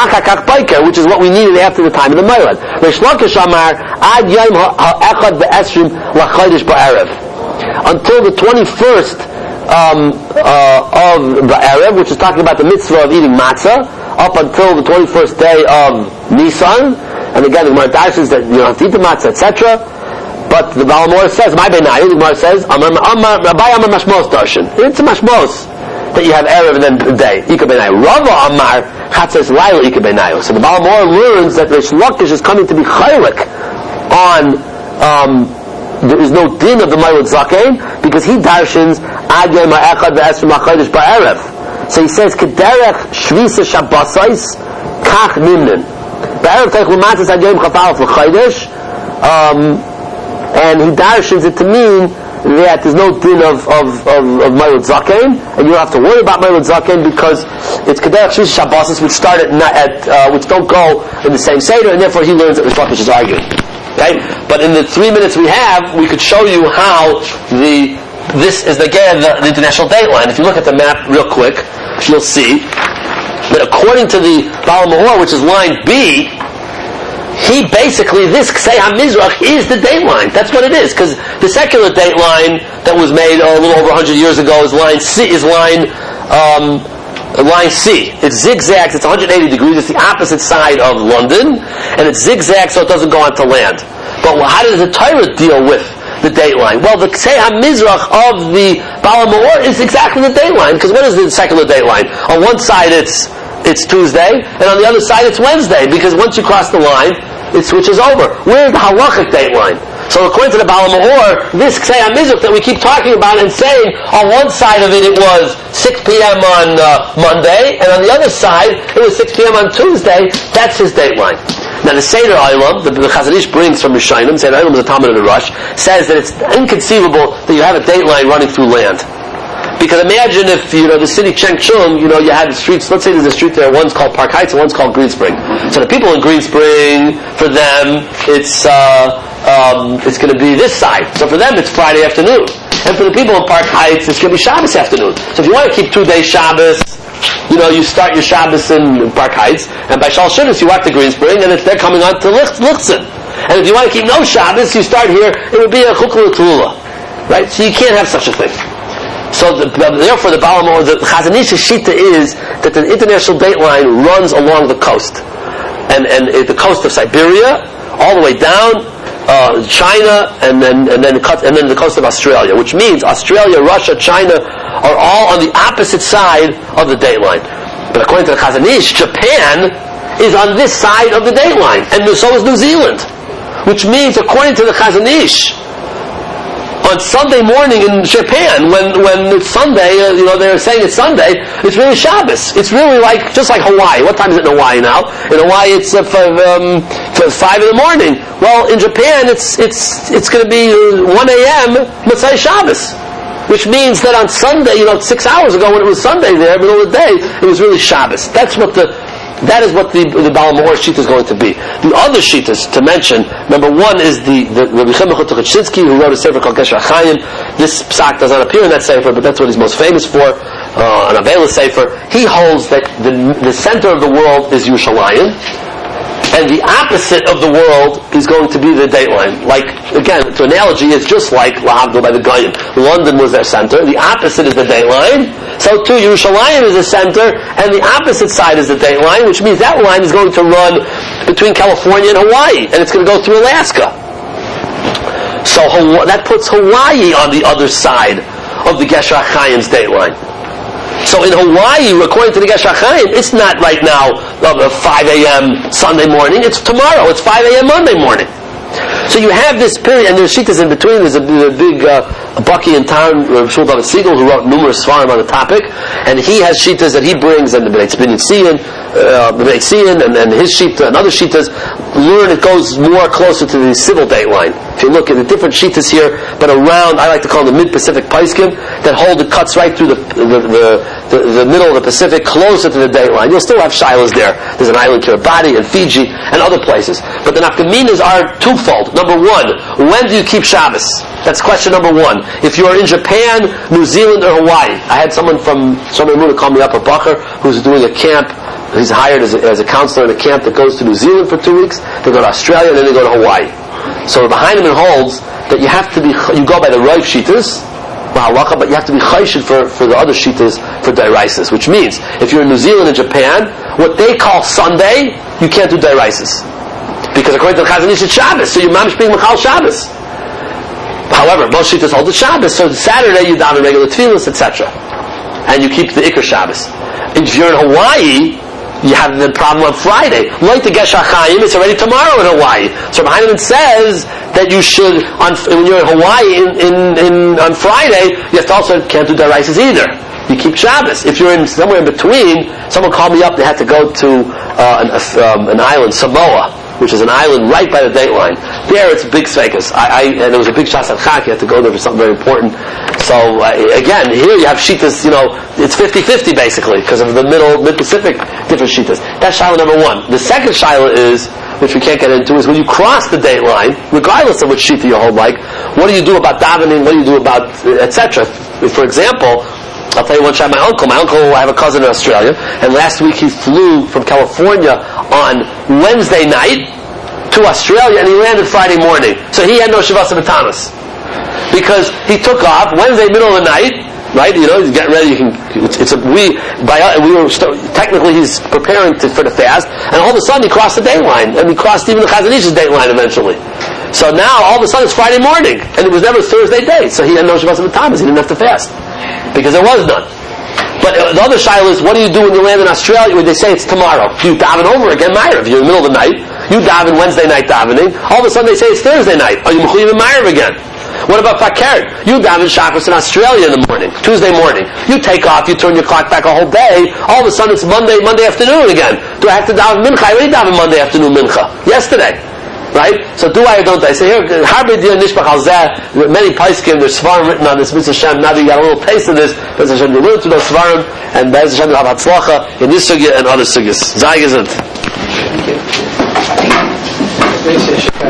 which is what we needed after the time of the Mailad. Reish Lakish Amar Ad Yom Ha'echad Ve'esrim L'Chodesh Ba'erev, until the twenty-first um, uh, of the Erev, which is talking about the mitzvah of eating matzah, up until the twenty-first day of Nisan. And again, the Gemara dashes that you don't have to eat the matzah, et cetera. But the Baal Mor says, "My Benayu." The Gemara says, "Amar Amar Rabbi Amar Mashmos Darshan." It's a Mashmos that you have Erev and then day. Ika Benayu. Rava Amar Chatzos Laila Ika Benayu. So the Baal Mor learns that Reish Lakish is coming to be chaylik on. Um, there is no din of the Mailad Zakein because he darshans Ad Yom Ha'echad Ve'esrim Ha'chodesh Ba'erev. So he says, "Kederech Shvisa Shabbosais Kach Nimnin." Ba'erev Teich L'matzis Ad Yom Chafalef L'Chodesh. Um, and he darshans it to mean that there's no din of of of, of Mailad Zakein, and you don't have to worry about Mailad Zakein because it's Kederech Shvisa Shabbosais, which start at, at uh, which don't go in the same seder, and therefore he learns that Reish Lakish is arguing. Okay, but in the three minutes we have, we could show you how the this is again the, the international dateline. If you look at the map real quick, you'll see that according to the Baal Mahor, which is line B, he basically, this Ksei HaMizrach is the dateline. That's what it is, because the secular dateline that was made oh, a little over one hundred years ago is line C, is line um, line C. It zigzags, it's one hundred eighty degrees, it's the opposite side of London, and it zigzags so it doesn't go onto land. But how does the Torah deal with the dateline? Well, the Ksei HaMizrach of the Baal Ma'or is exactly the dateline, because what is the secular dateline? On one side it's it's Tuesday, and on the other side it's Wednesday, because once you cross the line, it switches over. Where's the halachic dateline? So according to the Baal Ma'or, this Ksei HaMizrach that we keep talking about and saying, on one side of it it was six p.m. on uh, Monday, and on the other side it was six p.m. on Tuesday, that's his dateline. Now the Seder Olam, the, the Chazon Ish brings from Rishonim, Seder Olam is a Talmud in the Rush, says that it's inconceivable that you have a dateline running through land. Because imagine if, you know, the city Chengchun, you know, you had the streets, let's say there's a street there, one's called Park Heights and one's called Greenspring. So the people in Greenspring, for them, it's, uh, um, it's gonna be this side. So for them, it's Friday afternoon. And for the people in Park Heights, it's gonna be Shabbos afternoon. So if you want to keep two days Shabbos, you know, you start your Shabbos in Park Heights, and by Shal Shidduch you walk to Greenspring, and it's, they're coming on to Lichtzen. And if you want to keep no Shabbos, you start here, it would be a Chukla Tulula. Right? So you can't have such a thing. So the, therefore the Baal Ma'or, the Chazon Ish's shita is that the international dateline runs along the coast. And, and the coast of Siberia, all the way down, uh, China, and then, and then, the, and then the coast of Australia, which means Australia, Russia, China are all on the opposite side of the dateline. But according to the Chazon Ish, Japan is on this side of the dateline, and so is New Zealand. Which means, according to the Chazon Ish, on Sunday morning in Japan, when when it's Sunday, uh, you know, they're saying it's Sunday, it's really Shabbos. It's really like, just like Hawaii. What time is it in Hawaii now? In Hawaii it's uh, for, um, for five in the morning. Well, in Japan it's it's it's going to be one a.m. Motzei Shabbos. Which means that on Sunday, you know, six hours ago when it was Sunday there, middle of the day, it was really Shabbos. That's what the That is what the, the Baal Ma'or sheet is going to be. The other sheetas to mention, number one is the, the Rabbi Chimcha Tuchatchinsky, who wrote a sefer called Gesher Chaim. This psak does not appear in that sefer, but that's what he's most famous for, uh, an Avela sefer. He holds that the, the center of the world is Yerushalayim, and the opposite of the world is going to be the dateline. Like, again, to analogy, it's just like Lahavdil by the Goyim. London was their center. The opposite is the dateline. So too, Yerushalayim is the center, and the opposite side is the dateline, which means that line is going to run between California and Hawaii, and it's going to go through Alaska. So Hawaii, that puts Hawaii on the other side of the Gesher HaChaim's date line. So in Hawaii, according to the Gesher HaChaim, it's not right now uh, five a.m. Sunday morning. It's tomorrow. It's five a.m. Monday morning. So you have this period, and there's shittas in between. There's a, a big uh, a Bucky in town, Rav Shmuel David Siegel, who wrote numerous svarim on the topic, and he has shittas that he brings, and the Bnei Tzibin uh, the Bnei Tzion, and, and his shita and other shittas learn it goes more closer to the civil date line. If you look at the different shittas here, but around, I like to call them the mid-Pacific Paiskim, that hold the cuts right through the the, the, the, the middle of the Pacific, closer to the date line. You'll still have shilas there. There's an island, Kiribati, and Fiji, and other places. But the nafkaminas are twofold. Number one, when do you keep Shabbos? That's question number one. If you're in Japan, New Zealand, or Hawaii. I had someone from Shomer Emunah call me up, a bacher, who's doing a camp. He's hired as a, as a counselor in a camp that goes to New Zealand for two weeks. They go to Australia, and then they go to Hawaii. So behind him it holds that you have to be, you go by the Rav Shitas, but you have to be chayshed for, for the other shitas for dairaisis, which means if you're in New Zealand and Japan, what they call Sunday, you can't do dairaisis. Because according to the Chazon Ish, it's Shabbos, so you're mamish being Machal Shabbos. However, most shitas hold the Shabbos, so Saturday you daven regular tefillas, et cetera. And you keep the Iker Shabbos. If you're in Hawaii, you have the problem on Friday. Like the Gesher HaChaim, it's already tomorrow in Hawaii. So Heinemann says that you should, on, when you're in Hawaii in, in, in, on Friday, you have to also can't do Daraisis either. You keep Shabbos. If you're in somewhere in between, someone called me up, they had to go to uh, an, um, an island, Samoa, which is an island right by the date line. There it's big sveikas. I, I, and there was a big shas at Chak, you had to go there for something very important. So, uh, again, here you have shitas, you know, it's fifty-fifty basically, because of the middle, mid-Pacific, different shitas. That's shilah number one. The second shilah is, which we can't get into, is when you cross the date line, regardless of which shita you hold like, what do you do about davening, what do you do about, et cetera. For example, I'll tell you one time, my uncle, my uncle, I have a cousin in Australia, and last week he flew from California on Wednesday night to Australia, and he landed Friday morning. So he had no Shavas B'Tamas. Because he took off Wednesday middle of the night, right? You know, he's getting ready, you can, it's, it's a, we, by, we were, st- technically he's preparing to, for the fast, and all of a sudden he crossed the date line, and he crossed even the Chazon Ish's date line eventually. So now, all of a sudden it's Friday morning, and it was never Thursday day, so he had no Shavas B'Tamas, he didn't have to fast. Because there was none. But uh, the other shiloh is, what do you do when you land in Australia when they say it's tomorrow? You daven over again, Ma'ariv. You're in the middle of the night, you daven Wednesday night davening, all of a sudden they say it's Thursday night. Are you mechuyev in Ma'ariv again? What about Fakert? You daven Shabbos in Australia in the morning, Tuesday morning. You take off, you turn your clock back a whole day, all of a sudden it's Monday, Monday afternoon again. Do I have to daven Mincha? I already daven Monday afternoon Mincha. Yesterday. Right? So do I or don't I? So here, Harbe Dir Nishbach Al Zeh, many Paiskim, there's Svarim written on this, Mitzvah Shem, now that you got a little taste of this, Bez Hashem, you learn to those Svarim, and Bez Hashem, you'll have Hatzlacha in this sugya and other sugyas. Zay Gesund. Thank you.